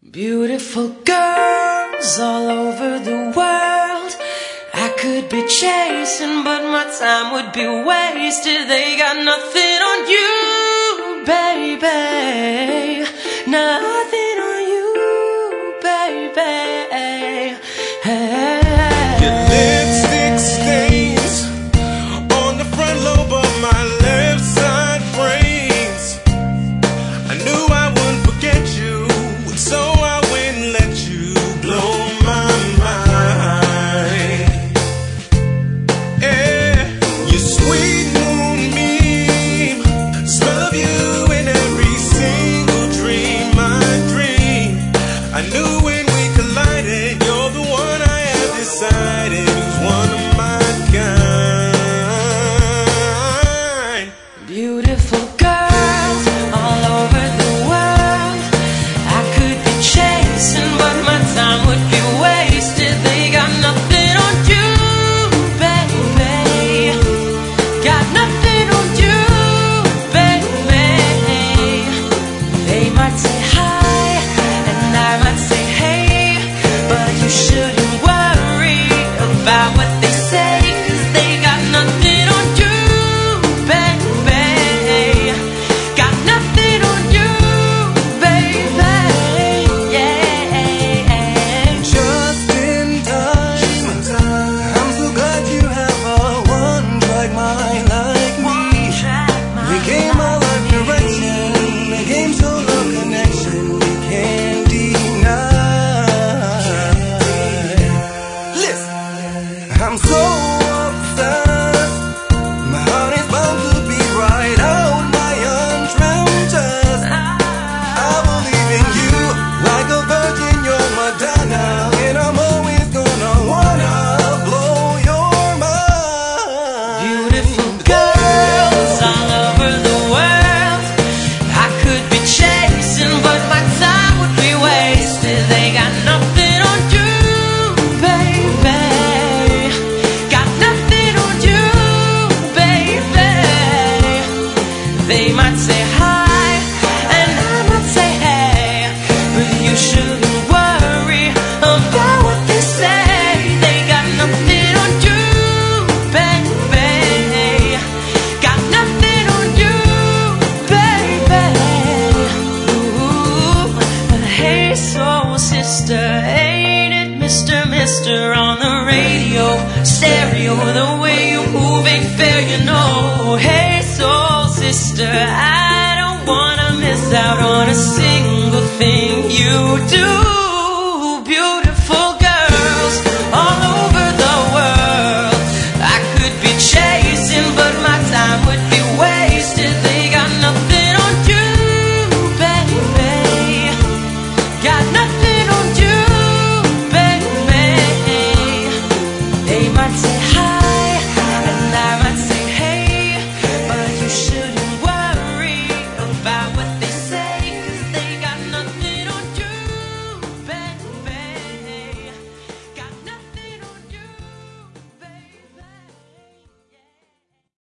Beautiful girls all over the world I could be chasing, but my time would be wasted. They got nothing on you, baby. Nothing on you, baby. Hey. Your lipstick stains on the front lobe of my left side frames. I knew I wouldn't forget you, so I wouldn't let you blow my mind. Yeah, you sweet moonbeam, smell of you in every single dream I dream. I knew when we collided, you're the one I have decided who's one of my kind. Beautiful girls all over the world I could be chasing, but my time would be wasted. They got nothing on you, baby. Got nothing on you, baby. They might say hi and I might say hey, but you shouldn't worry about what they say, 'cause they got nothing on you, baby. Got nothing on you, baby. Yeah. Just in time. I'm so glad you have a one-track mind like me. We gave my life direction, we gave total connection. We can't deny. Listen, I'm so obsessed. My heart is bound to be right out my untrimmed chest. I believe in you like a virgin, you're Madonna, and I'm always gonna wanna blow your mind. Beautiful girls all over the world I could be chasing, but my time would be wasted. They got nothing on you, baby. Got nothing on you, baby. They might say hi and I might say hey, but you shouldn't worry about what they say. They got nothing on you, baby. Got nothing on you, baby. Ooh, but hey, soul sister, ain't it Mr. on the radio, stereo, the way you move ain't fair, you know. Hey, soul sister, I don't wanna miss out on a single thing you do.